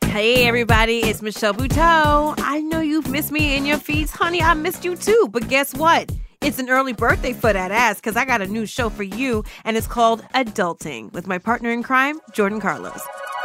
Hey everybody, it's Michelle Buteau. I know you've missed me in your feeds. Honey, I missed you too. But guess what? It's an early birthday for that ass because I got a new show for you, and it's called Adulting with my partner in crime, Jordan Carlos.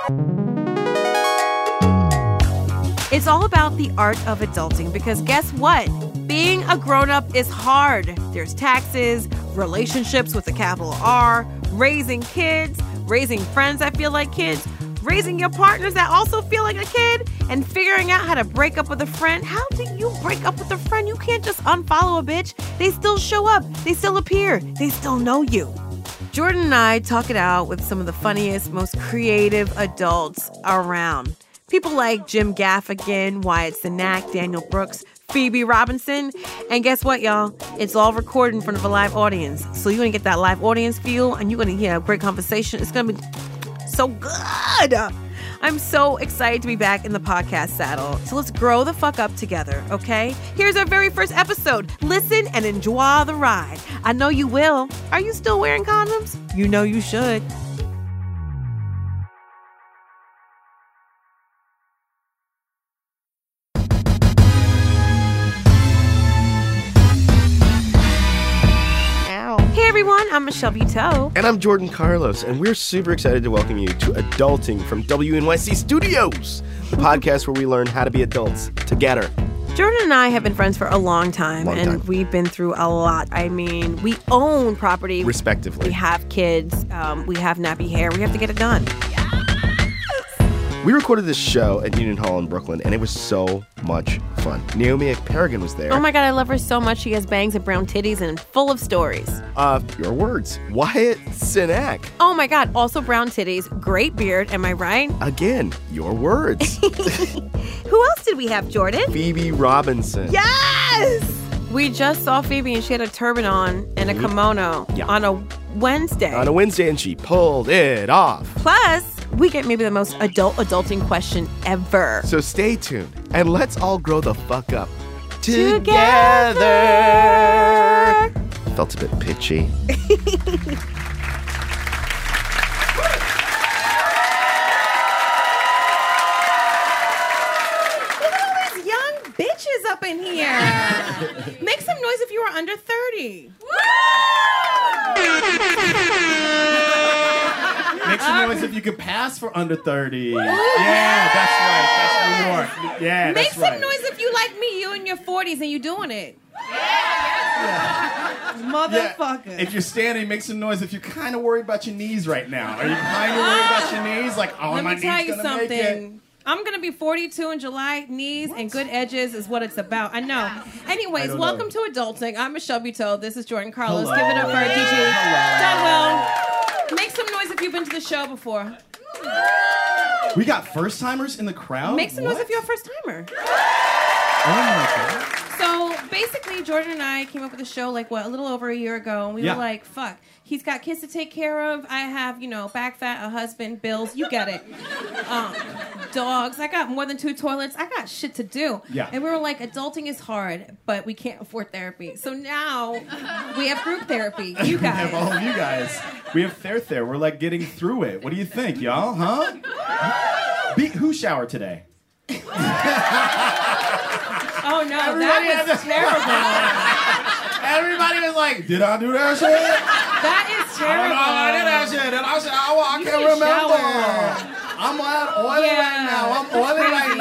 It's all about the art of adulting because guess what? Being a grown-up is hard. There's taxes, relationships with a capital R, raising kids, raising friends that feel like kids, raising your partners that also feel like a kid, and figuring out how to break up with a friend. How do you break up with a friend? You can't just unfollow a bitch. They still show up. They still appear. They still know you. Jordan and I talk it out with some of the funniest, most creative adults around. People like Jim Gaffigan, Wyatt Cenac, Daniel Brooks, Phoebe Robinson. And guess what, y'all? It's all recorded in front of a live audience. So you're going to get that live audience feel, and you're going to hear a great conversation. It's going to be so good. I'm so excited to be back in the podcast saddle. So let's grow the fuck up together, okay? Here's our very first episode. Listen and enjoy the ride. I know you will. Are you still wearing condoms? You know you should. Hey everyone, I'm Michelle Buteau. And I'm Jordan Carlos, and we're super excited to welcome you to Adulting from WNYC Studios, the podcast where we learn how to be adults together. Jordan and I have been friends for a long time, and we've been through a lot. I mean, we own property. Respectively. We have kids. We have nappy hair. We have to get it done. We recorded this show at Union Hall in Brooklyn, and it was so much fun. Naomi Ekperigin was there. Oh my God, I love her so much. She has bangs and brown titties and full of stories. Your words. Wyatt Cenac. Oh my God, also brown titties, great beard, am I right? Again, your words. Who else did we have, Jordan? Phoebe Robinson. Yes! We just saw Phoebe and she had a turban on and a kimono on a Wednesday. On a Wednesday, and she pulled it off. Plus, we get maybe the most adulting question ever. So stay tuned, and let's all grow the fuck up together. Felt a bit pitchy. Bitches up in here. Make some noise if you are under 30. Make some noise if you could pass for under 30. Yeah, that's right. That's New York. Yeah, Make that's right. some noise if you like me, you in your 40s and you doing it. Motherfucker. Yeah. If you're standing, make some noise if you're kind of worried about your knees right now. Are you kind of worried about your knees? Like, oh, Let my me tell knees you gonna make it. something. I'm going to be 42 in July. Knees and good edges is what it's about. I know. Anyways, welcome to Adulting. I'm Michelle Buteau. This is Jordan Carlos. Hello. Give it up for our DJ. Hello. Done well. Make some noise if you've been to the show before. We got first-timers in the crowd? Make some noise if you're a first-timer. Oh, my God. So, basically, Jordan and I came up with the show, a little over a year ago, and we were like, fuck. He's got kids to take care of. I have, back fat, a husband, bills. You get it. Dogs. I got more than 2 toilets. I got shit to do. Yeah. And we were like, adulting is hard, but we can't afford therapy. So now we have group therapy. You guys. We have all of you guys. We have Ther. We're like getting through it. What do you think, y'all? Huh? Who showered today? Oh, no. That was terrible. Everybody was like, did I do that shit? That is terrible. I did that shit. Did I shower? I You can't can remember. shower. I'm oily right now. I'm oily right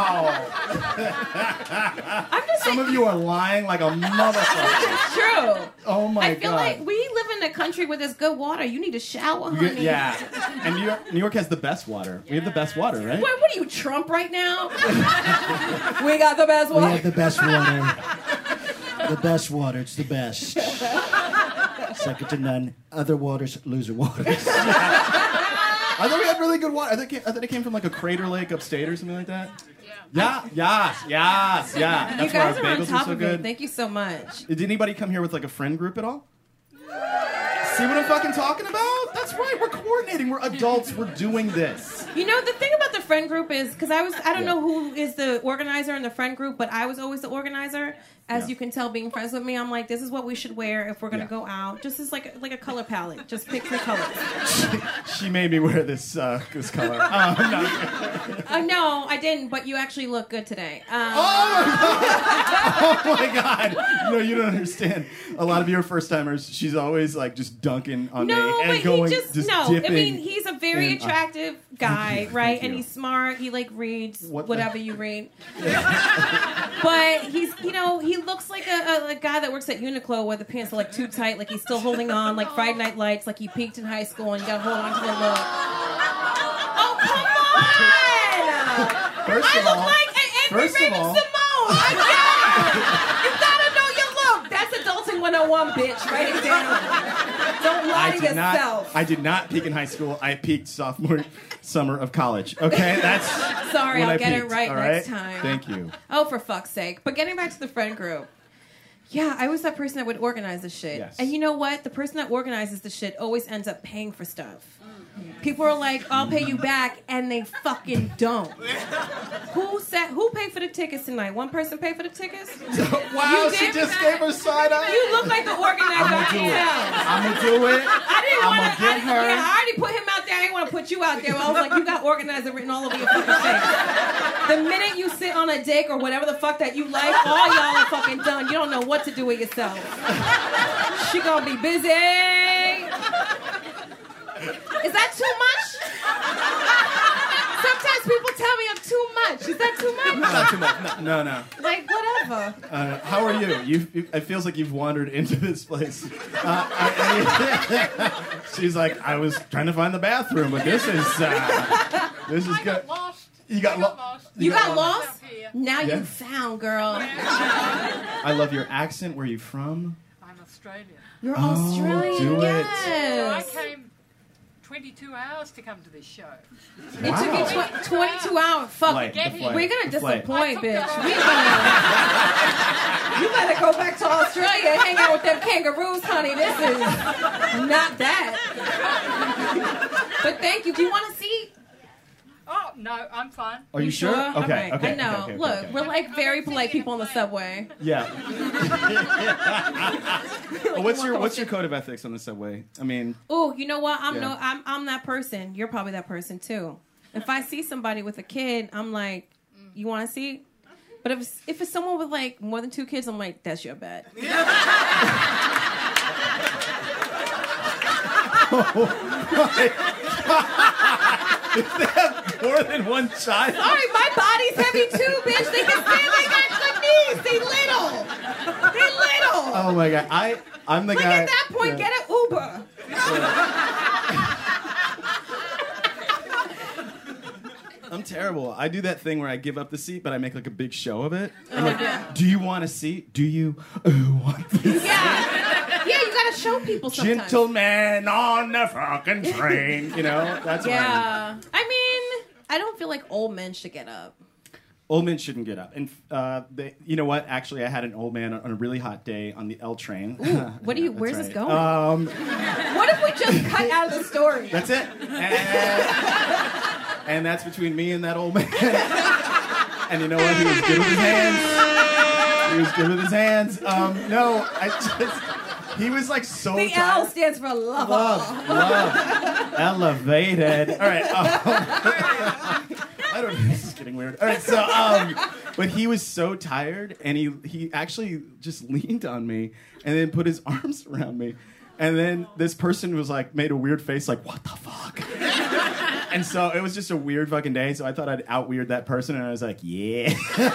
now. I'm just Some of you are lying like a motherfucker. It's true. Oh my God. I feel like we live in a country where there's good water. You need to shower, honey. Yeah. And New York has the best water. We have the best water, right? What are you, Trump right now? We got the best water. We have the best water. The best water. It's the best. Second to none. Other waters, loser waters. I thought we had really good water. I thought it came from like a Crater Lake upstate or something like that. Yeah. Yes. That's You why guys our are on bagels top are so of good. it. Thank you so much. Did anybody come here with like a friend group at all? See what I'm fucking talking about? That's right. We're coordinating. We're adults. We're doing this. You know, the thing about the friend group is, because I don't know who is the organizer in the friend group, but I was always the organizer. As you can tell, being friends with me, I'm like, this is what we should wear if we're gonna Yeah. go out. Just as like a color palette. Just pick 3 colors. She made me wear this color. No, I didn't. But you actually look good today. Oh my god! No, you don't understand. A lot of you are first timers. She's always like just dunking on me No, and but going he just no. dipping. I mean, he's a very in- attractive guy, right? Thank And you. he's smart. He like reads What the- whatever you read. But he's, he looks like a guy that works at Uniqlo where the pants are like too tight, like he's still holding on, like Friday Night Lights, like he peaked in high school and you gotta hold on to the look. Oh, come on! First I of look all, like an angry first of Raven all- Simone. I get it. You gotta know your look. That's adulting 101, bitch. Write it down. Don't lie to yourself. I did not peak in high school. I peaked sophomore summer of college. Okay, that's Sorry, when I'll I get it peaked, right all next time. Thank you. Oh, for fuck's sake. But getting back to the friend group. Yeah, I was that person that would organize the shit. Yes. And you know what? The person that organizes the shit always ends up paying for stuff. People are like, I'll pay you back, and they fucking don't. Who paid for the tickets tonight? One person paid for the tickets? Wow, You she did? just gave her side eye. You look like the organizer. I can tell. I'm gonna do it. I didn't I'ma want to. get her. Yeah, I already put him out there. I didn't want to put you out there. I was like, you got organizer written all over your fucking face. The minute you sit on a dick or whatever the fuck that you like, all y'all are fucking done. You don't know what to do with yourself. She gonna be busy. Is that too much? Sometimes people tell me I'm too much. Is that too much? Not too much. No. Like, whatever. How are you? It feels like you've wandered into this place. She's like, I was trying to find the bathroom, but this is good. Lost. You got lost. You got lost? Up here. Now Yeah. you found, girl. I love your accent. Where are you from? I'm Australian. You're Oh, Australian. do it. Yes. So I came 22 hours to come to this show. It took you 22 hours. Fuck. Flight, the flight, We're gonna the flight. disappoint, I took the bitch. wrong- You better go back to Australia and hang out with them kangaroos, honey. This is not that. But thank you. Do you want to see? Oh, no, I'm fine. Are you sure? All Okay. right. Okay. I know. okay, Look, okay. we're like very polite people on the subway. Yeah. What's your code of ethics on the subway? I mean, Ooh, you know what? Yeah. I'm that person. You're probably that person too. If I see somebody with a kid, I'm like, you want to see? But if it's someone with like more than 2 kids, I'm like, that's your bad. if they have more than one child. Sorry, my body's heavy too, bitch. They can stand. They got good knees. They little. They little. Oh my god, I'm the Like guy. at that point, yeah. get an Uber. I'm terrible. I do that thing where I give up the seat, but I make like a big show of it. I'm like, yeah. do you want a seat? Do you want this? Yeah, you gotta show people sometimes. Gentleman on the fucking train. You know, that's what I Yeah, I mean, I don't feel like old men should get up. Old men shouldn't get up. And you know what? Actually, I had an old man on a really hot day on the L train. What do you? That's Where's this right. going? What if we just cut out of the story? That's it. And that's between me and that old man. And you know what? He was good with his hands. No, he was like so The tired. L stands for love. Love. Elevated. All right. I don't know. This is getting weird. All right. So, but he was so tired, and he actually just leaned on me and then put his arms around me. And then this person was like, made a weird face, like, what the fuck? And so it was just a weird fucking day. So I thought I'd out-weird that person, and I was like, yeah.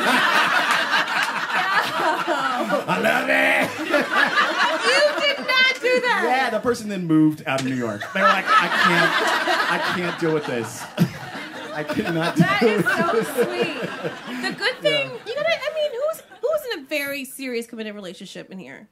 I love it. You did not do that. Yeah, the person then moved out of New York. They were like, I can't deal with this. I cannot That deal is with so sweet. The good thing, you gotta. I mean, who's in a very serious committed relationship in here?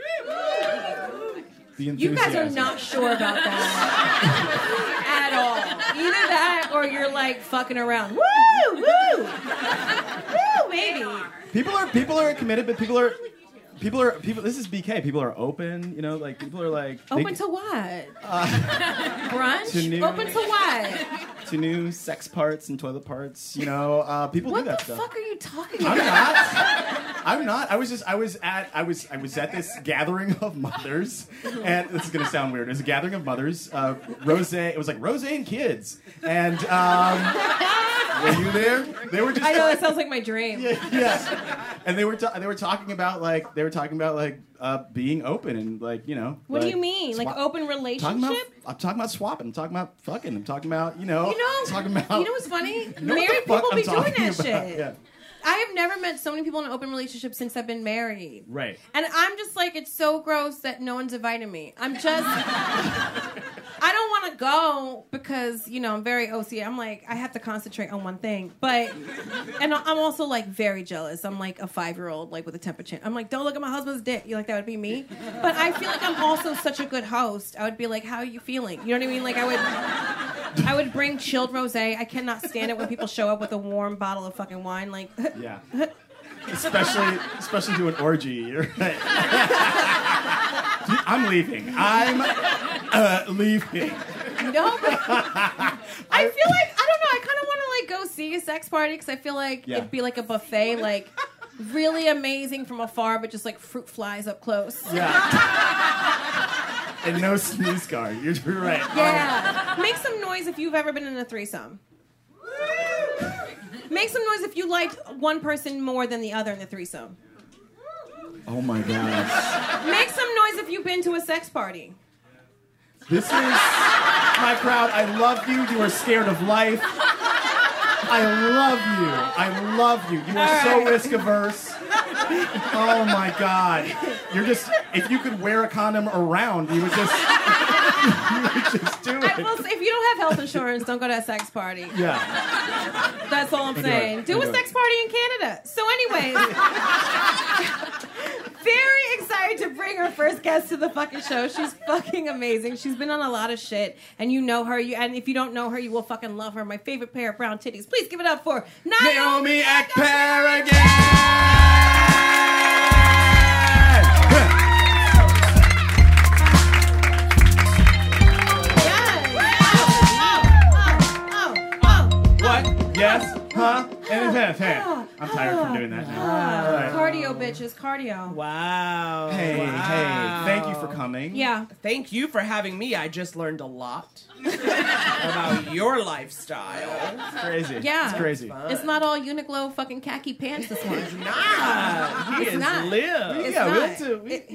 the You guys are enthusiasm. not sure about that at all. Either that, or you're like fucking around. Woo, woo, woo, baby. People are committed, but people are People are This is BK. People are open. You know, like people are like Open to what? Brunch? Open to what? to new sex parts and toilet parts. You know, people What do that the stuff. fuck are you talking I'm about? not. I was at this gathering of mothers, and this is gonna sound weird. It was a gathering of mothers. Rose. It was like Rose and kids, and were you there? They were just. I know that sounds like my dream. Yeah. And they were talking about being open and like, you know. What do you mean? Like open relationship? I'm talking about swapping. I'm talking about fucking. I'm talking about talking about. You know what's funny? what Married the fuck people I'm be doing talking that about. shit. Yeah. I have never met so many people in an open relationship since I've been married. Right. And I'm just like, it's so gross that no one's invited me. I'm just, I don't want to go because, you know, I'm very OCD. I'm like, I have to concentrate on one thing. But, and I'm also like very jealous. I'm like a 5-year-old, like with a temper tantrum. I'm like, don't look at my husband's dick. You like, that would be me. But I feel like I'm also such a good host. I would be like, how are you feeling? You know what I mean? Like I would bring chilled rosé. I cannot stand it when people show up with a warm bottle of fucking wine. Like, Yeah. Especially to an orgy. Right. I'm leaving. Leaving. no, but I feel like, I don't know, I kind of want to like go see a sex party because I feel like it'd be like a buffet, like really amazing from afar, but just like fruit flies up close. Yeah. And no sneeze guard. You're right. Yeah. Make some noise if you've ever been in a threesome. Make some noise if you liked one person more than the other in the threesome. Oh my God. Make some noise if you've been to a sex party. This is my crowd. I love you. You are scared of life. I love you. You are so risk averse. Oh my God. You're just, if you could wear a condom around, you would just do it. Well, if you don't have health insurance, don't go to a sex party. Yeah. That's all I'm saying. Do a sex party in Canada. So anyways, very excited to bring our first guest to the fucking show. She's fucking amazing. She's been on a lot of shit, and you know her. And if you don't know her, you will fucking love her. My favorite pair of brown titties. Please give it up for Naomi Ekper again! What? Yes? Huh? I'm tired from doing that now. All right. Cardio, bitches. Cardio. Wow. Hey, Wow. thank you for coming. Yeah. Thank you for having me. I just learned a lot about your lifestyle. It's crazy. Yeah. It's crazy. It's not all Uniqlo fucking khaki pants this one. Nah, he It's is not. live. It's Yeah, we not. like to,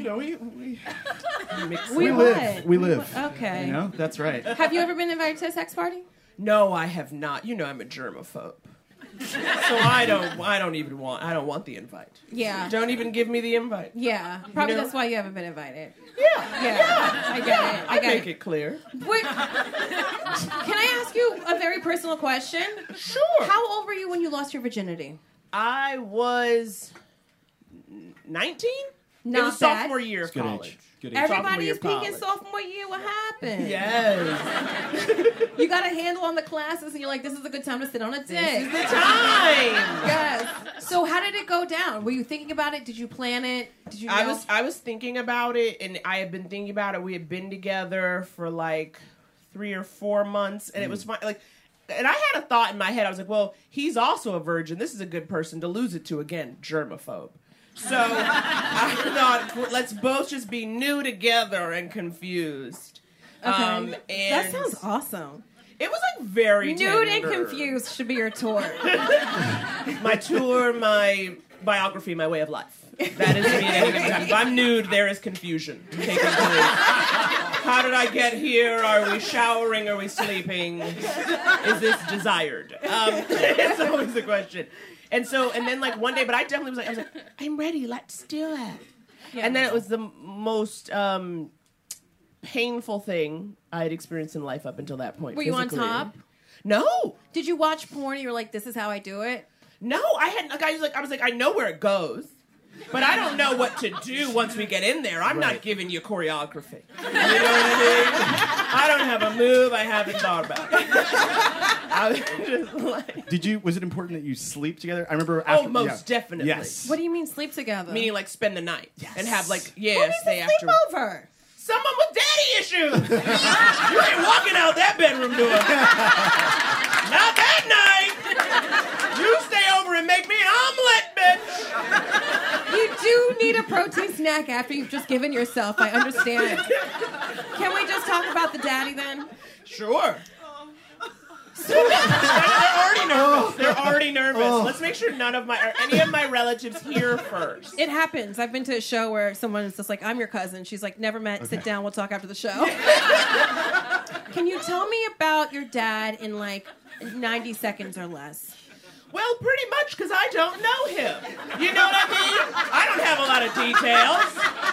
We live. what? We live. Okay. You know? That's right. Have you ever been invited to a sex party? No, I have not. You know I'm a germaphobe. So I don't want the invite. Yeah. Don't even give me the invite. Yeah. Probably You know- that's why you haven't been invited. Yeah. Yeah. I get it. I make it clear. Wait, can I ask you a very personal question? Sure. How old were you when you lost your virginity? I was 19? Not it was bad. sophomore year of Good college. age. Good age. Sophomore Everybody year is of peaking college. sophomore year. What happened? Yes. You got a handle on the classes, and you're like, this is a good time to sit on a dick. This is the time. Yes. So how did it go down? Were you thinking about it? Did you plan it? Did you know? I was thinking about it, and I had been thinking about it. We had been together for like 3 or 4 months, and it was fine. Like, and I had a thought in my head. I was like, well, he's also a virgin. This is a good person to lose it to. Again, germaphobe. So I thought, let's both just be new together and confused. Okay. And That sounds awesome. It was like very Nude and tender. confused should be your tour. My tour, my biography, my way of life. That is me at any given time. If I'm nude, there is confusion taking place. How did I get here? Are we showering? Are we sleeping? Is this desired? It's always the question. And then like one day, but I definitely was like, I'm ready. Let's do it. Yeah. And then it was the most painful thing I had experienced in life up until that point. Were you on physically. top? No. Did you watch porn and you were like, this is how I do it? No, I hadn't. Like, I was like, I know where it goes. But I don't know what to do once we get in there. I'm not giving you choreography. You know what I mean? I don't have a move I haven't thought about. I was just like... Was it important that you sleep together? I remember after... Oh, most definitely. Yes. What do you mean sleep together? Meaning like spend the night. And have like, Who needs stay to after. sleep over? Someone with daddy issues. You ain't walking out that bedroom door. Not that night. You stay over and make me an omelet, bitch. You do need a protein snack after you've just given yourself. I understand. Can we just talk about the daddy then? Sure. They're already nervous. They're already nervous. Let's make sure any of my relatives here first. It happens. I've been to a show where someone's just like, I'm your cousin. She's like, never met. Okay. Sit down. We'll talk after the show. Can you tell me about your dad in like 90 seconds or less? Well, pretty much because I don't know him. You know what I mean? I don't have a lot of details.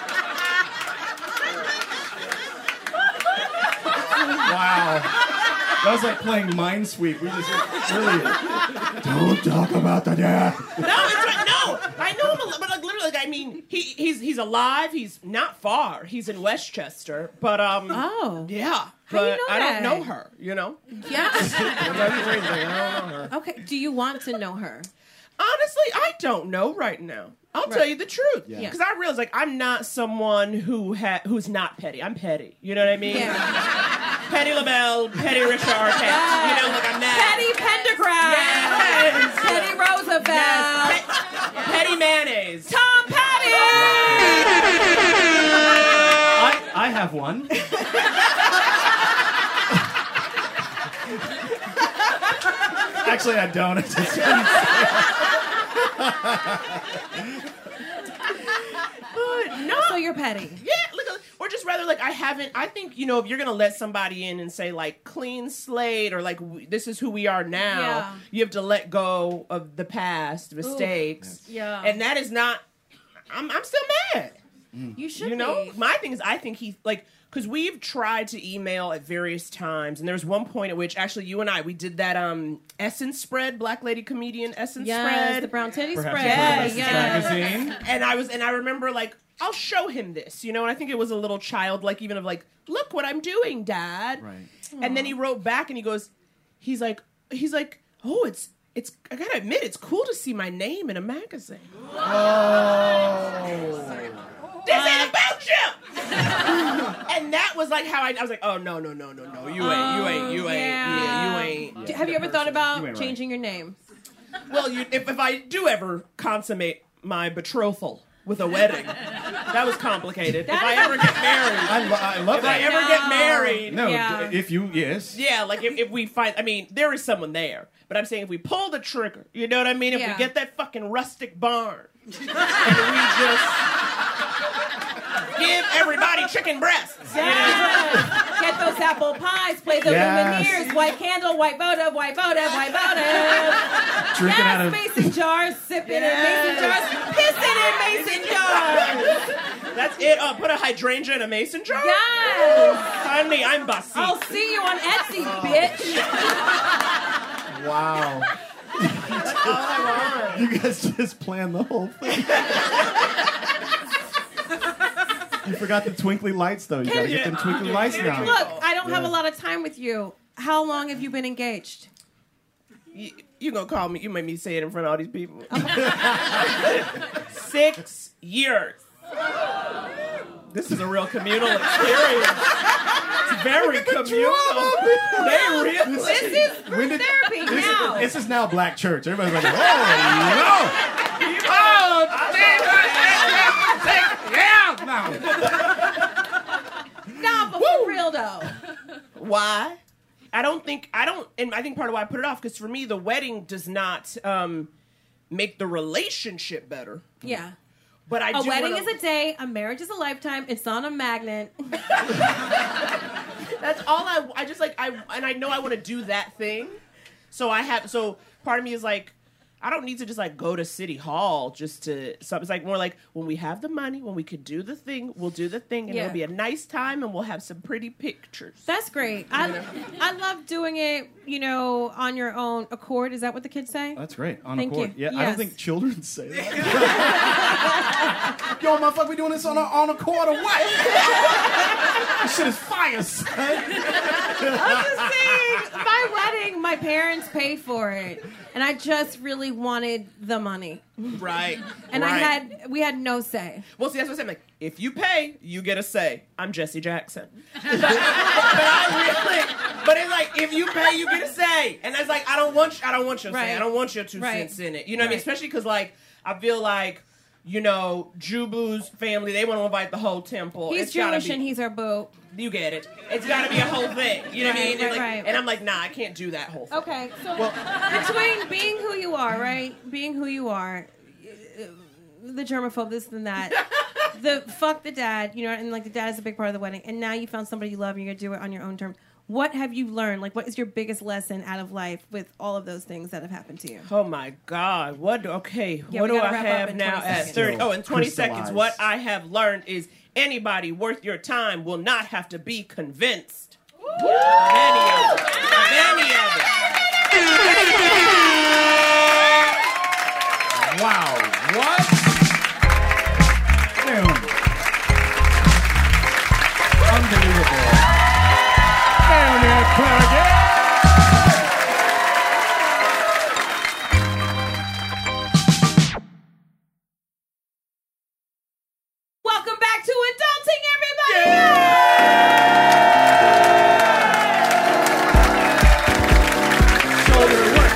Wow. That was like playing Minesweep. We just really don't talk about the dad. No, it's right. No, I know him a little, but like literally, I mean, he's alive. He's not far. He's in Westchester, but Oh. yeah. How do you But know I that? don't know her. You know. Yeah. That's crazy. I don't know her. Okay. Do you want to know her? Honestly, I don't know right now. I'll tell you the truth. Yeah. Because I realize, like, I'm not someone who's not petty. I'm petty. You know what I mean? Yeah. Petty LaBelle, petty Richard Arquette. You know, like I'm that. Petty Pendergrass. Yes. Petty Roosevelt. Yes. Petty mayonnaise. Tom Petty. I have one. Actually, I don't. It's just No. So you're petty. Yeah, or just rather like I think, you know, if you're going to let somebody in and say like clean slate or like this is who we are now, Yeah. you have to let go of the past mistakes. Yeah. And that is not, I'm still mad. You should You know, be. my thing is I think he like, because we've tried to email at various times, and there was one point at which actually you and we did that Essence spread, Black Lady Comedian Essence spread. The brown titty Perhaps spread. Yes, Yes. magazine. And I remember like, I'll show him this, you know, and I think it was a little childlike even of like, look what I'm doing, Dad. Right. And then he wrote back and he's like, oh, it's I gotta admit, it's cool to see my name in a magazine. This ain't about you. And that was like how I was like, oh no, you ain't. Yeah. You ain't. Have you ever thought You about ain't changing your name? Well, if I do ever consummate my betrothal with a wedding, that was complicated. If I ever get married, I love if I that. ever get married, No, Yeah. yes. yeah, like if we find, I mean, there is someone there, but I'm saying if we pull the trigger, you know what I mean? If Yeah. we get that fucking rustic barn, and we just give everybody chicken breasts. You know? Get those apple pies, play the Yes. Lumineers, white candle, white votive, white votive, white votive. Drinking out Yes, of mason jars, sipping in mason jars, pissing in mason jars. That's it. Put a hydrangea in a mason jar? Yes. Honey, I'm bossy. I'll see you on Etsy, bitch. wow. You guys just planned the whole thing. You forgot the twinkly lights, though. You gotta get them twinkly lights now. Look, I don't have a lot of time with you. How long have you been engaged? You gonna call me? You made me say it in front of all these people. 6 years. This is a real communal experience. It's very communal. They really. This is therapy now. This is now black church. Everybody's like, oh, No, but for real though. Why? And I think part of why I put it off, because for me, the wedding does not make the relationship better. Yeah. But I A do wedding wanna, is a day, a marriage is a lifetime, it's on a magnet. That's all I know I want to do that thing. So part of me is like, I don't need to just like go to City Hall just to. So it's like more like when we have the money, when we could do the thing, we'll do the thing, and Yeah. it'll be a nice time, and we'll have some pretty pictures. That's great. I love doing it, on your own accord. Is that what the kids say? That's great. On Thank accord. you. Yeah, I Yes. don't think children say that. Yo, motherfucker, we doing this on accord or what? This shit is fire, son. I'm just saying, my wedding, my parents paid for it, and I just really wanted the money, Right. and right. we had no say. Well, see, that's what I'm saying. Like, if you pay, you get a say. I'm Jesse Jackson. but it's like, if you pay, you get a say. And that's like, I don't want your say. Right. I don't want your 2 Right. cents in it. You know what I mean? Right. Especially because, like, I feel like, Jubu's family, they want to invite the whole temple. He's It's gotta Jewish be, and he's our boo. you get it. It's got to be a whole thing. You know what I mean? Right, And, like, right. and I'm like, nah, I can't do that whole thing. Okay, so between being who you are, right? Being who you are, the germaphobe, this and that, the fuck the dad, and like the dad is a big part of the wedding, and now you found somebody you love and you're gonna do it on your own terms. What have you learned? Like, what is your biggest lesson out of life with all of those things that have happened to you? Oh my God! What do I we have gotta wrap up in now 20 at seconds. 30? Oh, in 20 Crystallize. seconds, what I have learned is anybody worth your time will not have to be convinced of any of it. Of any of it. Wow. What? Damn. Unbelievable. Damn it, Claudia. Welcome back to Adulting, everybody! Shoulder work.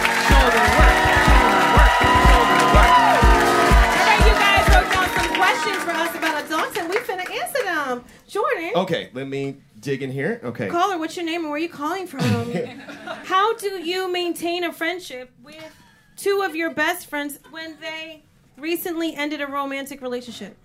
Hey, you guys wrote down some questions for us about adults, and we finna answer them. Jordan, Okay, let me dig in here. Okay. caller, what's your name and where are you calling from? How do you maintain a friendship with two of your best friends when they recently ended a romantic relationship?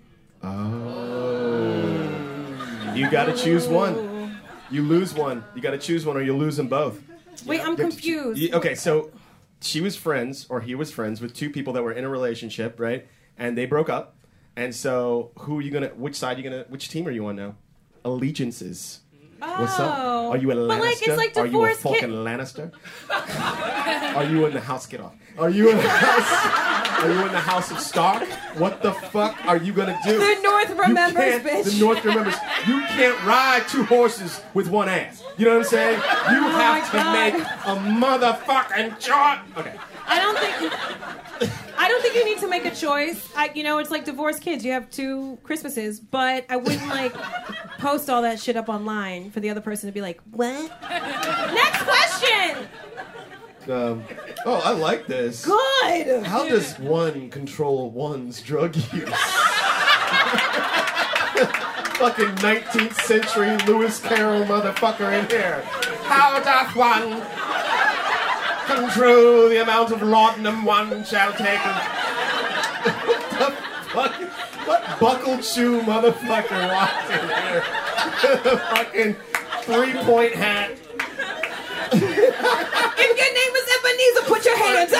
You got to choose one. You lose one. You got to choose one, or you lose them both. Wait, I'm You have to confused. Okay, so she was friends, or he was friends with two people that were in a relationship, right? And they broke up. And so, which team are you on now? Allegiances. What's up? Oh. Are you a Lannister? But, like, it's like Are you a divorce fucking kid- Lannister? Are you in the house? Get off. Are you in the house? Are you in the house of Stark? What the fuck are you gonna do? The North remembers, You can't- bitch. The North remembers. You can't ride two horses with one ass. You know what I'm saying? You have to God. make a motherfucking choice. Okay. I don't think you need to make a choice. It's like divorced kids. You have two Christmases, but I wouldn't post all that shit up online for the other person to be like, what? Next question. I like this. Good. How does one control one's drug use? Fucking 19th century Lewis Carroll motherfucker in here. How doth one control the amount of laudanum one shall take? What buckled shoe motherfucker walked in here? The fucking 3-point hat. If your name is Ebenezer, put your hands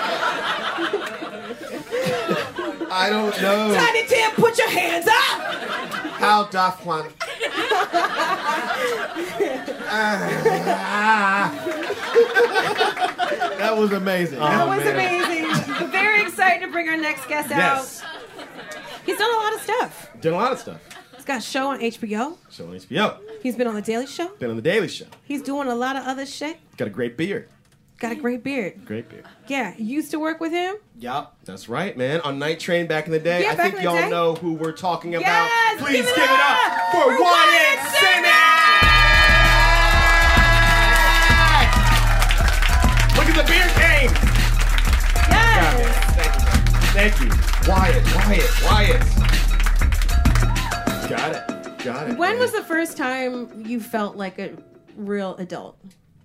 up. I don't know. Tiny Tim, put your hands up. How doth one? That was amazing. That was amazing. Very excited to bring our next guest out. Yes. He's done a lot of stuff. Did a lot of stuff. He's got a show on HBO. So on HBO. He's been on The Daily Show. Been on The Daily Show. He's doing a lot of other shit. Got a great beard. Got a great beard. Great beard. Yeah, you used to work with him? Yup. That's right, man. On Night Train back in the day. Yeah, I back think in the y'all day. know who we're talking about. Yes! Please give it up for Wyatt Cenac! Look at the beard game! Yes! Thank you. Wyatt. Got it. When man. was the first time you felt like a real adult?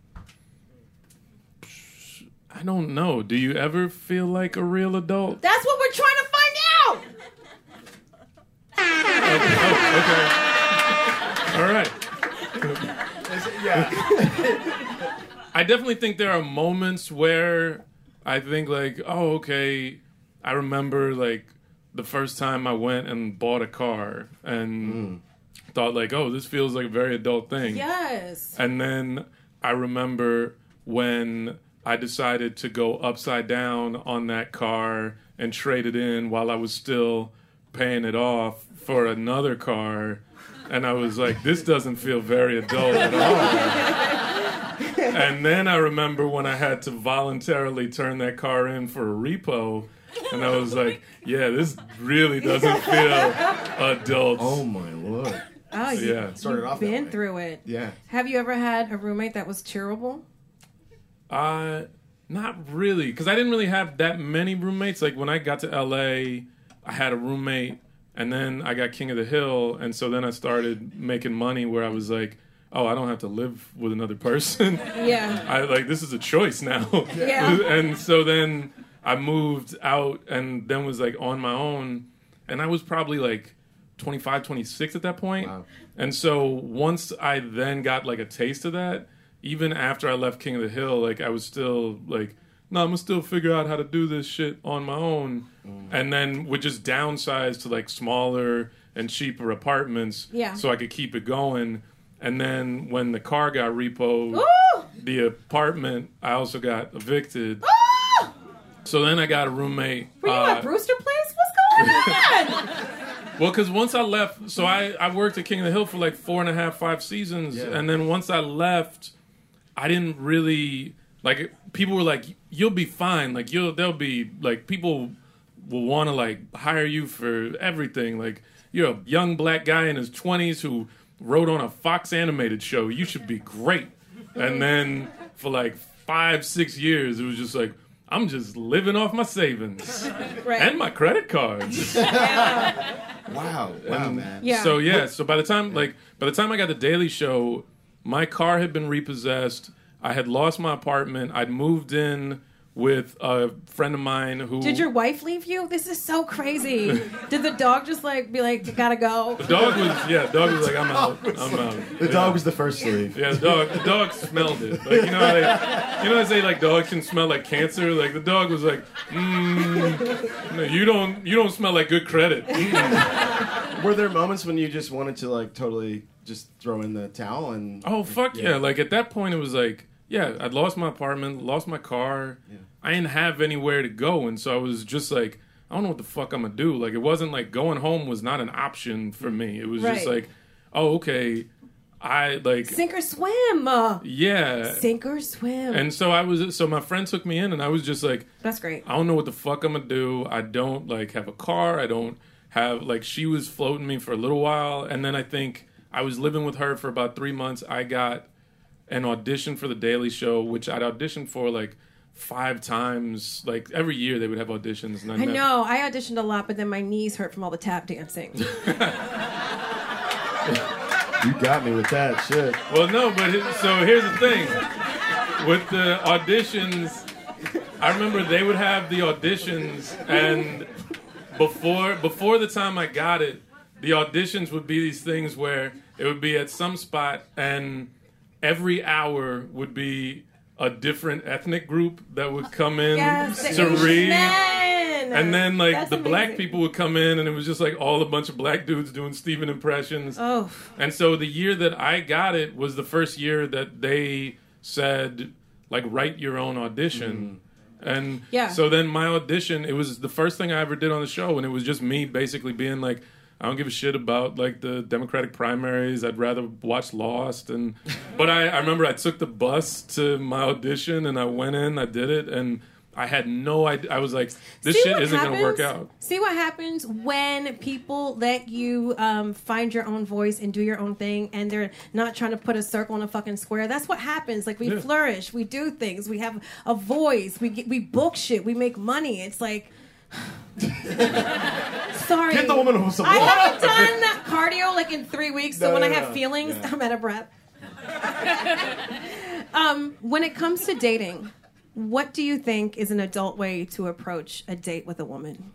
I don't know. Do you ever feel like a real adult? That's what we're trying to find out! Okay. All right. Yeah. I definitely think there are moments where I think like, oh, okay, I remember like the first time I went and bought a car and thought like, oh, this feels like a very adult thing. Yes. And then I remember when I decided to go upside down on that car and trade it in while I was still paying it off for another car. And I was like, this doesn't feel very adult at all. And then I remember when I had to voluntarily turn that car in for a repo. And I was like, yeah, this really doesn't feel adult. Oh, my Lord. Oh, Yeah. Started you've off that been way. through it. Yeah. Have you ever had a roommate that was terrible? Not really, because I didn't really have that many roommates. Like when I got to LA, I had a roommate, and then I got King of the Hill, and so then I started making money where I was like, oh, I don't have to live with another person. Yeah. I like this is a choice now. Yeah. And so then I moved out, and then was like on my own, and I was probably like 25, 26 at that point. Wow. And so once I then got like a taste of that, even after I left King of the Hill, like I was still like, no, I'm gonna still figure out how to do this shit on my own. And then would just downsize to like smaller and cheaper apartments Yeah. so I could keep it going. And then when the car got repoed, Ooh! the apartment, I also got evicted. Ooh! So then I got a roommate. Were you at Brewster Place? What's going on? Well, because once I left, so I worked at King of the Hill for like 4.5, 5 seasons. Yeah. And then once I left, I didn't really, like, people were like, you'll be fine. Like, they'll be, like, people will want to, like, hire you for everything. Like, you're a young black guy in his 20s who wrote on a Fox animated show. You should be great. And then for, like, 5, 6 years, it was just like, I'm just living off my savings Right. and my credit cards. Wow, man. Yeah. So yeah, so by the time I got the Daily Show, my car had been repossessed. I had lost my apartment. I'd moved in with a friend of mine who Did your wife leave you? This is so crazy. Did the dog just like be like, gotta go? the dog was like, I'm out. The dog was the first to leave. Yeah, the dog smelled it. Like how they say like dogs can smell like cancer. Like the dog was like, no, you don't smell like good credit. Were there moments when you just wanted to like totally just throw in the towel and? Oh fuck yeah! Like at that point, it was like, yeah, I'd lost my apartment, lost my car. Yeah. I didn't have anywhere to go, and so I was just like, I don't know what the fuck I'm gonna do. Like it wasn't like going home was not an option for me. It was just Right. like, oh okay, I like Sink or swim. yeah. Sink or swim. And so my friend took me in, and I was just like, That's great. I don't know what the fuck I'm gonna do. I don't like have a car. I don't have like she was floating me for a little while, and then I think I was living with her for about 3 months. I got an audition for the Daily Show, which I'd auditioned for like 5 times. Like every year they would have auditions. And I know. I auditioned a lot, but then my knees hurt from all the tap dancing. You got me with that shit. Well, no, but so here's the thing. With the auditions, I remember they would have the auditions, and before the time I got it, the auditions would be these things where it would be at some spot, and every hour would be a different ethnic group that would come in Yes, to the read. men. And then, like, That's the black amazing. people would come in, and it was just, like, all a bunch of black dudes doing Steven impressions. Oh, And so the year that I got it was the first year that they said, like, write your own audition. And Yeah. so then my audition, it was the first thing I ever did on the show, and it was just me basically being like, I don't give a shit about like the Democratic primaries. I'd rather watch Lost. But I remember I took the bus to my audition, and I went in, I did it, and I had no idea. I was like, this See shit what isn't going to work happens? out. See what happens when people let you find your own voice and do your own thing, and they're not trying to put a circle in a fucking square. That's what happens. Like we Yeah. flourish, we do things, we have a voice, we book shit, we make money. It's like. Sorry. Get the woman who's a I block. haven't done that cardio like in 3 weeks, so No, when no, I have no. feelings, Yeah. I'm out of breath. When it comes to dating, what do you think is an adult way to approach a date with a woman?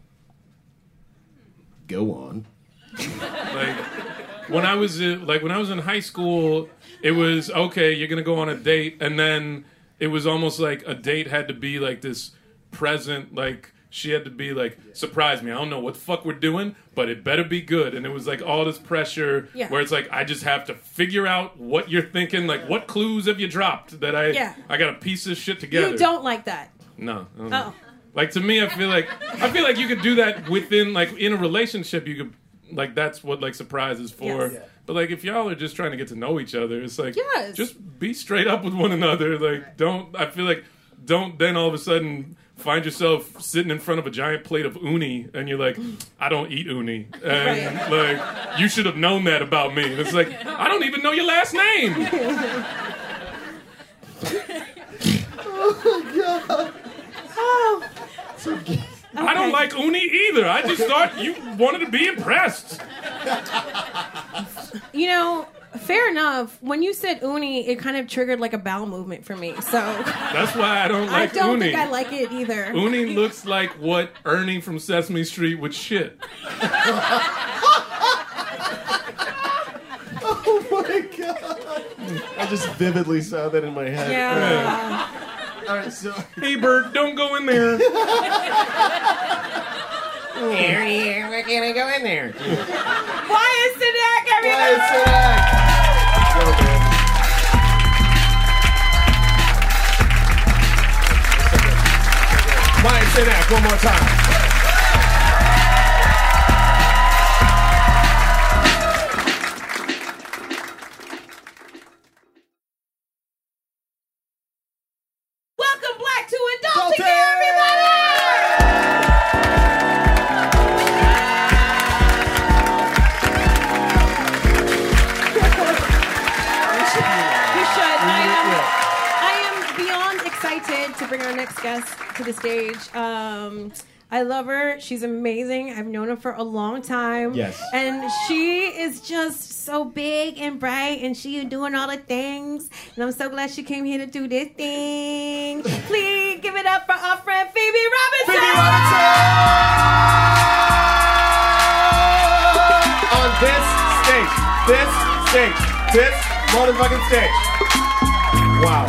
Go on. Like when I was in high school, it was okay. You're gonna go on a date, and then it was almost like a date had to be like this present, like she had to be like, surprise me. I don't know what the fuck we're doing, but it better be good. And it was like all this pressure where it's like, I just have to figure out what you're thinking. Like, what clues have you dropped that I got to piece this shit together? You don't like that. No. Oh. Like, to me, I feel like you could do that within, like, in a relationship. You could, like, that's what, like, surprise is for. Yes. But, like, if y'all are just trying to get to know each other, it's like, Yes. just be straight up with one another. Like, don't then all of a sudden find yourself sitting in front of a giant plate of uni and you're like, I don't eat uni. And, like, you should have known that about me. And it's like, I don't even know your last name. Oh my God. Oh. I don't like uni either. I just thought you wanted to be impressed. You know, fair enough. When you said uni, it kind of triggered like a bowel movement for me. So That's why I don't like I don't uni. think I like it either. Uni looks like what Ernie from Sesame Street would shit. Oh my God. I just vividly saw that in my head. Yeah. All right, so Hey, Bert, don't go in there. we're gonna go in there. Why is Sidak, everybody? Quiet Sidak, one more time. Welcome back to Adulting, everybody! You should. I am beyond excited to bring our next guest to the stage. I love her. She's amazing. I've known her for a long time. Yes. And she is just so big and bright, and she is doing all the things. And I'm so glad she came here to do this thing. Please give it up for our friend Phoebe Robinson. On this motherfucking stage. Wow.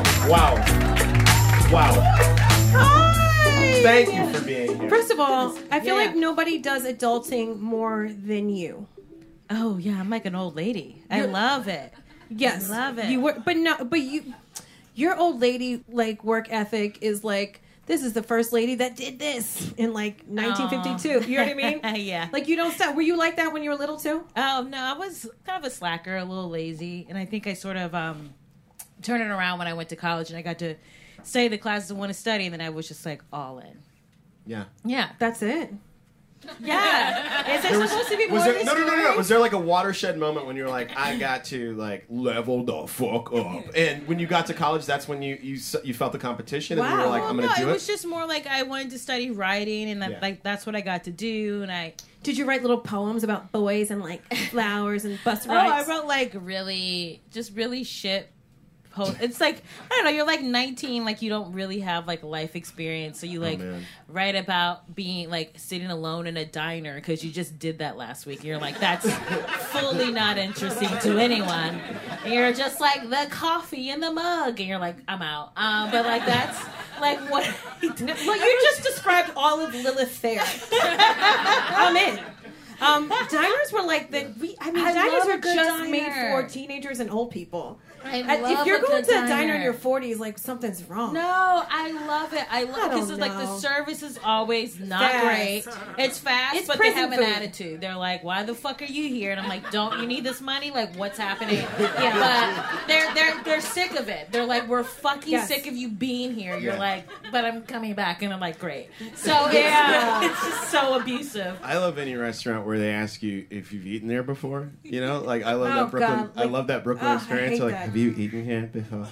Hi. Thank you for being here. First of all, I feel like nobody does adulting more than you. Oh yeah, I'm like an old lady. I love it. Yes, I love it. You were, your old lady like work ethic is like, this is the first lady that did this in like 1952. You know what I mean? Yeah. Like you don't stop. Were you like that when you were little too? Oh no, I was kind of a slacker, a little lazy, and I think I sort of turned it around when I went to college and I got to study the classes I want to study, and then I was just like all in. Yeah. Yeah. That's it. Yeah. Is there supposed to be more? Was to there, this no. story? Was there like a watershed moment when you were like, I got to like level the fuck up? And when you got to college, that's when you felt the competition and you were like, I'm gonna no, do it it. was just more like I wanted to study writing, and like that's what I got to do, and I. Did you write little poems about boys and like flowers and bus Oh, I rides? wrote like really shit. It's like, I don't know, you're like 19, like you don't really have like life experience, so you like write about being like sitting alone in a diner because you just did that last week, and you're like, that's fully not interesting to anyone, and you're just like, the coffee in the mug, and you're like, I'm out. But like that's like what Well, you just described all of Lilith Fair. I'm in. Diners were like diners love are a good just made diner. for teenagers and old people. love if you're a going good to a diner in diner. your 40s, like something's wrong. No, I love it. I love because don't like the know. service is always not Fast. great. It's fast, It's but they prison have an food. attitude. They're like, "Why the fuck are you here?" And I'm like, "Don't you need this money? Like, what's happening?" Yeah, but they're sick of it. They're like, "We're fucking Yes. sick of you being here." You're Yeah. like, "But I'm coming back," and I'm like, "Great." So it's just so abusive. I love any restaurant where they ask you if you've eaten there before. You know, like I love Oh, that Brooklyn. God. I love that Brooklyn I experience. hate Like, that. have you eaten here before?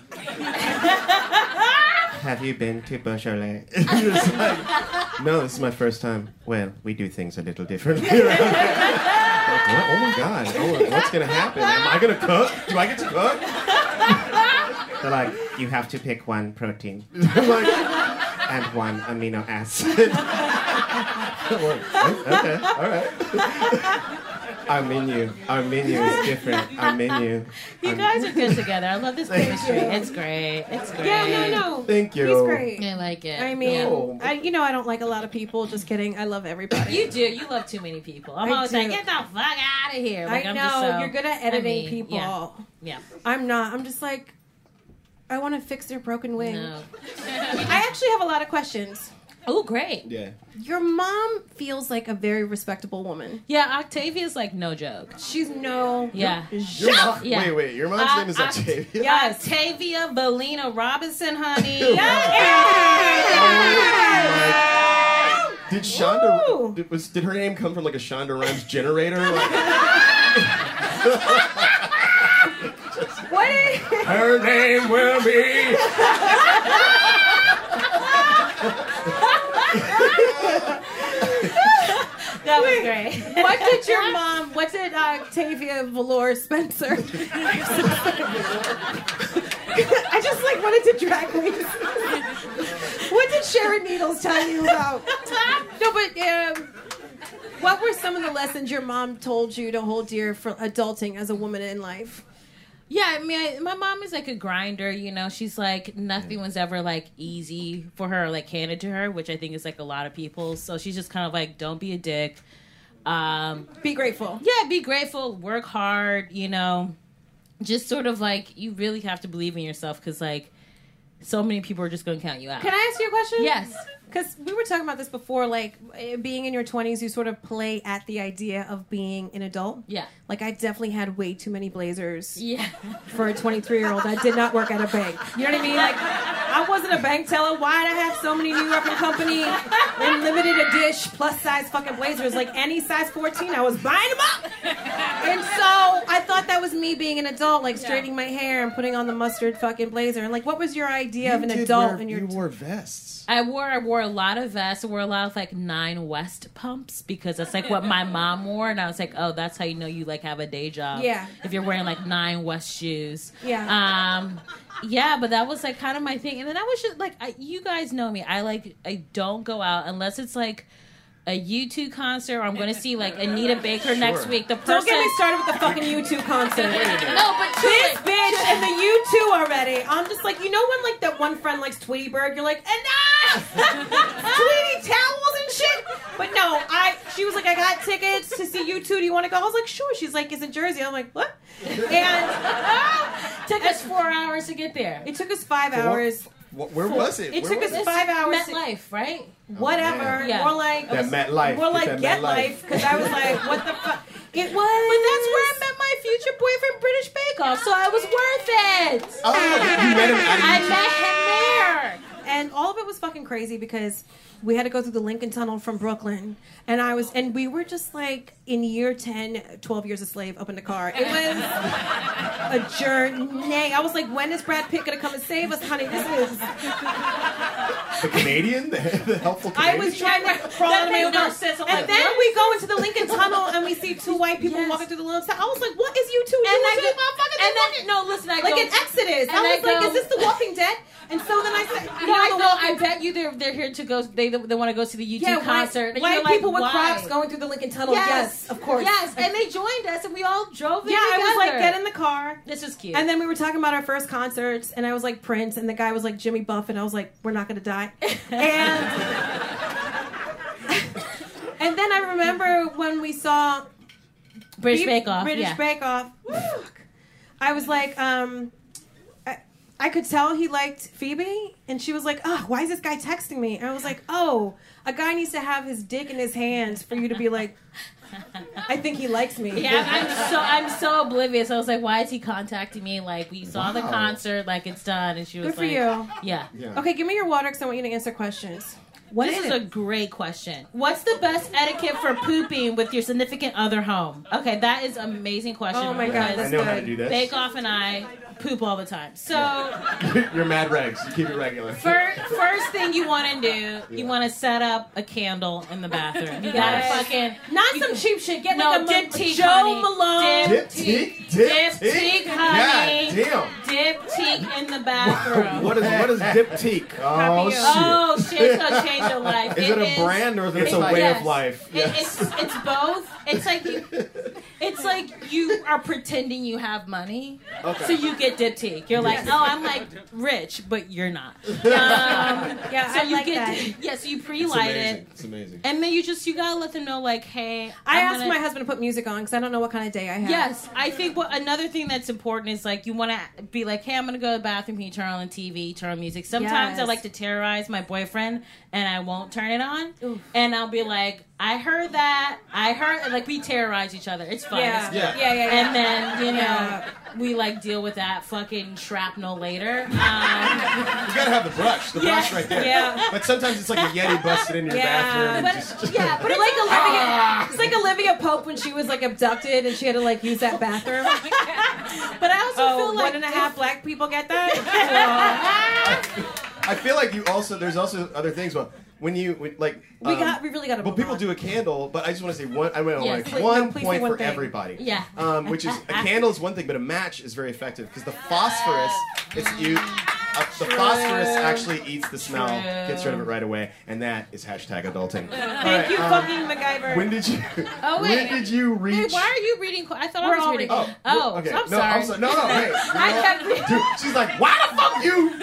Have you been to Beaujolais? It's like, no, this is my first time. Well, we do things a little differently. Like, what? Oh my God! Oh, what's gonna happen? Am I gonna cook? Do I get to cook? They're like, you have to pick one protein. I'm like, and one amino acid. Okay, all right. I'm in you. It's different. I'm in you. You guys are good together. I love this chemistry. It's great. It's great. Yeah, no. Thank you. He's great. I like it. I mean, No. I don't like a lot of people. Just kidding. I love everybody. You do. You love too many people. I'm I always do. like, get the fuck out of here. Like, I I'm know just so, you're good at editing people. Yeah. I'm not. I'm just like, I want to fix their broken wing. No. I actually have a lot of questions. Oh, great. Yeah. Your mom feels like a very respectable woman. Yeah, Octavia's like no joke. She's no. Yeah. Your mom, Yeah. Wait. Your mom's name is Octavia. Yes. Octavia Valina Robinson, honey. Oh my- Did Shonda? Woo! Did her name come from like a Shonda Rhimes generator? Like, What? her name will be. That was great. What did your mom? What did Octavia Valor Spencer? I just like wanted to drag queens. What did Sharon Needles tell you about? No, but what were some of the lessons your mom told you to hold dear for adulting as a woman in life? Yeah, I mean, my mom is like a grinder, you know. She's like, nothing was ever like easy for her, like handed to her, which I think is like a lot of people. So she's just kind of like, don't be a dick. Be grateful. Yeah, be grateful, work hard, you know. Just sort of like, you really have to believe in yourself because like, so many people are just going to count you out. Can I ask you a question? Yes. Because we were talking about this before, like, being in your 20s, you sort of play at the idea of being an adult. Yeah. Like, I definitely had way too many blazers Yeah. for a 23-year-old that did not work at a bank. You know what I mean? Like, I wasn't a bank teller. Why'd I have so many New York and Company and limited edition plus-size fucking blazers? Like, any size 14, I was buying them up. And so I thought that was me being an adult, like, straightening my hair and putting on the mustard fucking blazer. And, like, what was your idea of an adult in your... You wore vests. I wore a lot of vests. I wore a lot of like 9 West pumps because that's like what my mom wore, and I was like, oh, that's how you know you like have a day job. Yeah. If you're wearing like 9 West shoes. Yeah. Yeah, but that was like kind of my thing, and then I was just like, you guys know me. I don't go out unless it's like a U2 concert, or I'm going to see like Anita Baker next week. The person... Don't get me started with the fucking U2 concert. No, but This bitch and the U2 already. I'm just like, you know when like that one friend likes Tweety Bird, you're like, enough! Tweety towels and shit. But no, she was like, I got tickets to see U2. Do you want to go? I was like, sure. She's like, it's in Jersey. I'm like, what? And took us 4 hours to get there. it took us 5 hours. Where was it? It Where took was us 5 hours. MetLife, right? Whatever. man. Yeah. More like That MetLife. More like That Get MetLife. Life, because I was like, what the fuck? It was. But that's where I met my future boyfriend, British Bake Off, so I was worth it. Oh, you met him at I a met him there. And all of it was fucking crazy because we had to go through the Lincoln Tunnel from Brooklyn. And we were just like in year 10, 12 years a slave up in the car. It was a journey. I was like, when is Brad Pitt going to come and save us, honey? This is... the Canadian, the helpful I Canadian. was trying to crawl That on my made own. no sense. I'm And like, then what? we go into the Lincoln Tunnel and we see 2 white people Yes. walking through the little town. I was like, what is you two doing? And I to go, the motherfucker? and then, no, listen, I like go, in Exodus. and I was I like, go- is this The Walking Dead? And so then I said, no, I go, I bet you they're here to go, they want to go to the YouTube concert. And White you're like, people with why? Crocs going through the Lincoln Tunnel. Yes, of course. Yes, and they joined us, and we all drove in Yeah, I was like, together. get in the car. This was cute. And then we were talking about our first concerts, and I was like Prince, and the guy was like Jimmy Buff, and I was like, we're not gonna die. And then I remember when we saw British Bake Off. British yeah. Bake Off. I was like, I could tell he liked Phoebe, and she was like, oh, why is this guy texting me? And I was like, oh, a guy needs to have his dick in his hands for you to be like, I think he likes me. Yeah, I'm so oblivious. I was like, why is he contacting me? Like, we saw the concert, like it's done, and she was Good for like, you. Yeah. Okay, give me your water because I want you to answer questions. What This is is it? a great question. What's the best etiquette for pooping with your significant other home? Okay, that is an amazing question. Oh my God, because I know how to do this. Bake Off and I poop all the time. So You're mad regs. You keep it regular. first thing you want to do, you want to set up a candle in the bathroom. You gotta fucking Not some cheap shit. Get no like a diptyque, Joe honey. Malone. Diptyque, honey. God damn. Diptyque in the bathroom. What is diptyque? Oh, shit. Oh shit, it's gonna change your life. Is it a brand or is it It's a type? way Yes. of life. It's both. It's like you are pretending you have money, so you get diptyque. You're like, oh, I'm like rich, but you're not. Yeah, So I you like get that. yeah, so you It's pre-light amazing. it, It's amazing. and then you gotta let them know like, hey, I I'm asked gonna- my husband to put music on because I don't know what kind of day I have. Yes, I think another thing that's important is like you want to be like, hey, I'm gonna go to the bathroom. Can you turn on the TV, turn on music? Sometimes I Yes. like to terrorize my boyfriend and I won't turn it on, and I'll be like, I heard that, like we terrorize each other. It's fun. Yeah. It's Yeah. Yeah. And then, you know, Yeah. we like deal with that fucking shrapnel later. You gotta have the brush. The brush right there. Yeah. But sometimes it's like a Yeti busted in your bathroom. And but just, but it's like Olivia. It's like Olivia Pope when she was like abducted and she had to like use that bathroom. But I also feel like 1.5 black people get that. I feel like there's also other things. Well, we really got to. Well, people do a candle, but I just want to say one. I went Yes. Please, one please say point one for thing. everybody. Yeah. Which is a candle is one thing, but a match is very effective because the phosphorus. The phosphorus actually eats the smell, gets rid of it right away, and that is #adulting. Thank you, fucking MacGyver. When did you? Oh, When wait. did you reach? Wait, why are you reading? I thought We're I was all reading. reading. Oh, okay. I'm No, sorry. No, hey. I kept reading. Dude, she's like, why the fuck you?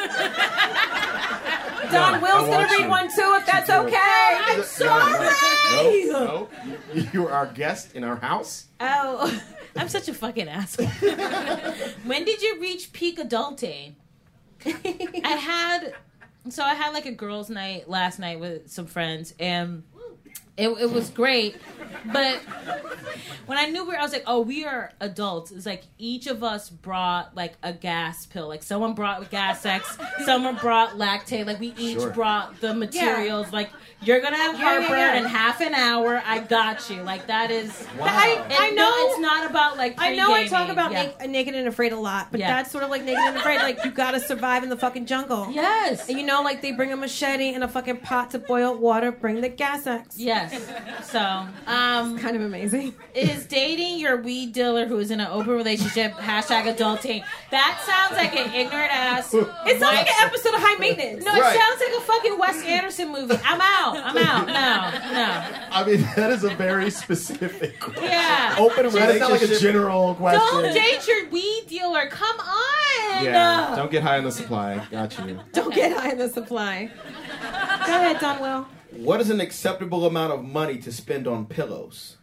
Don No, Will's I gonna want read you one too, if that's do it. okay. I'm sorry. No. You are our guest in our house. Oh, I'm such a fucking asshole. When did you reach peak adulting? I had like a girls' night last night with some friends, and it was great. But when I knew I was like, oh, we are adults. It's like each of us brought like a gas pill. Like someone brought Gas X, someone brought Lactate. Like we each brought the materials. Like you're gonna have heartburn in half an hour. I got you. Like that is. Wow. I know it's not about like. I know I talk pre-gaming. about Yeah. Naked and Afraid a lot, but Yeah. that's sort of like Naked and Afraid. Like you gotta survive in the fucking jungle. Yes. And you know, like they bring a machete and a fucking pot to boil water. Bring the Gas X. Yes. So, Kind of amazing. is dating your weed dealer who is in an open relationship #adulting? That sounds like an ignorant ass. It sounds like an episode of High Maintenance. No, Right. it sounds like a fucking Wes Anderson movie. I'm out. No. I mean, that is a very specific question. Yeah. Open That's not like a relationship. General question. Don't date your weed dealer. Come on. Yeah. Don't get high on the supply. Got you. Don't get high in the supply. Go ahead, Don Will. What is an acceptable amount of money to spend on pillows?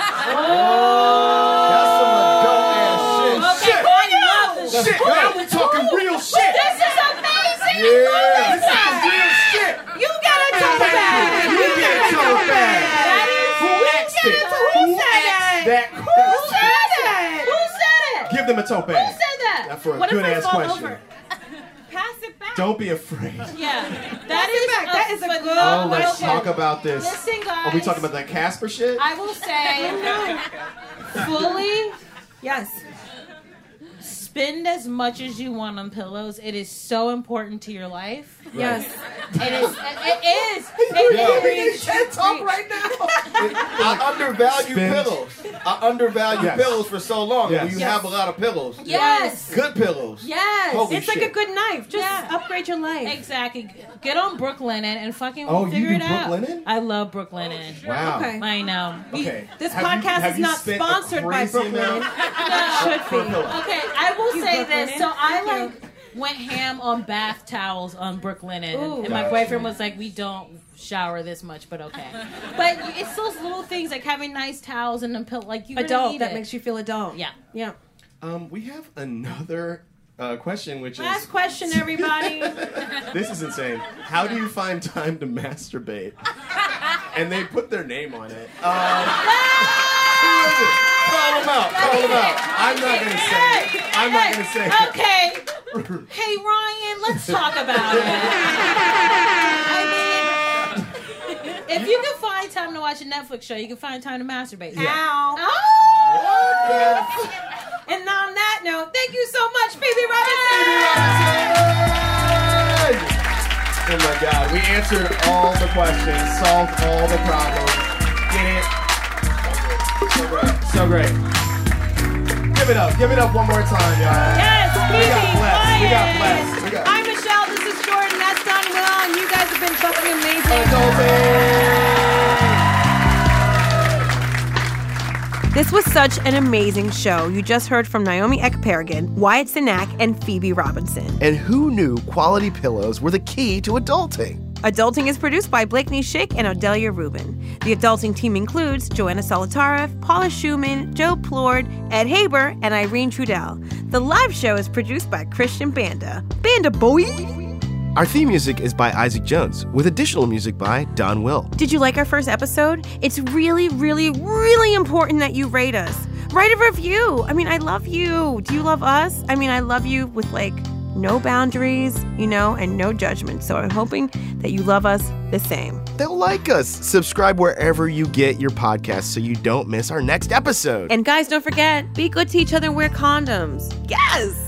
That's some adult ass shit. Okay, I love this. Shit. Now we talking real shit. This is amazing. Yeah. This is real shit. You gotta talk about it. You get it told back. Who asked it? Who asked that question? Who said it? Give them a tote Who bag. said that? That's for a What if good I ass fall question. over? Pass it back. Don't be afraid. Yeah, That is a good Oh, let's question. talk about this. Listen, guys. Are we talking about that Casper shit? I will say, fully Yes. spend as much as you want on pillows. It is so important to your life. Yes. It is. You can't talk right now. I undervalue Spend- pillows. I undervalue Yes. pillows for so long. Yes. When you Yes. have a lot of pillows. Yes. Good pillows. Yes. Holy It's like shit. a good knife. Just Yeah. upgrade your life. Exactly. Get on Brooklinen and fucking Oh, you figure do it out. Brooklinen? I love Brooklinen. Wow. Okay. I know. Okay. This Have you- podcast have is you not spent a sponsored by crazy Brooklyn. amount? Should be. Okay, I will You say Brooklyn. this. So I Thank you. like went ham on bath towels on Brooklinen, Ooh. and my boyfriend was like, "We don't shower this much, but okay." But it's those little things like having nice towels and a pill. Like you Adult. need That it. makes you feel adult. Yeah. Yeah. We have another question, which Last is question, everybody. this is insane. How do you find time to masturbate? And they put their name on it. Who is it? Call them out. Call them out. I'm not gonna say it. I'm not gonna say it. Okay. Hey Ryan, let's talk about it. I mean, if you can find time to watch a Netflix show, you can find time to masturbate. Ow. Oh! And on that note, thank you so much, Phoebe Robinson. Oh my God, we answered all the questions, solved all the problems. Did it. So great. So great. Give it up one more time, y'all. Yes, We got blessed. We got I'm Michelle, this is Jordan, that's Don Will, and you guys have been fucking amazing. This was such an amazing show. You just heard from Naomi Ekperigin, Wyatt Cenac, and Phoebe Robinson. And who knew quality pillows were the key to adulting? Adulting is produced by Blakeney Schick and Odelia Rubin. The Adulting team includes Joanna Solitareff, Paula Schumann, Joe Plord, Ed Haber, and Irene Trudell. The live show is produced by Christian Banda. Banda boy! Our theme music is by Isaac Jones, with additional music by Don Will. Did you like our first episode? It's really, really, really important that you rate us. Write a review. I mean, I love you. Do you love us? I mean, I love you with no boundaries, and no judgment. So I'm hoping that you love us the same. They'll like us. Subscribe wherever you get your podcasts so you don't miss our next episode. And guys, don't forget, be good to each other and wear condoms. Yes!